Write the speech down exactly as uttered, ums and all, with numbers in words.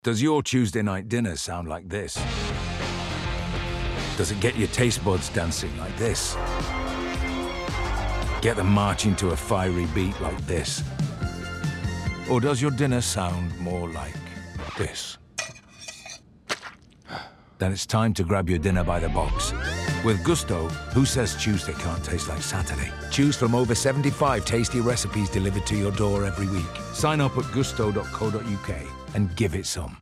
Does your Tuesday night dinner sound like this? Does it get your taste buds dancing like this? Get them marching to a fiery beat like this? Or does your dinner sound more like this? Then it's time to grab your dinner by the box. With Gousto, who says Tuesday can't taste like Saturday? Choose from over seventy-five tasty recipes delivered to your door every week. Sign up at gousto dot co dot uk and give it some.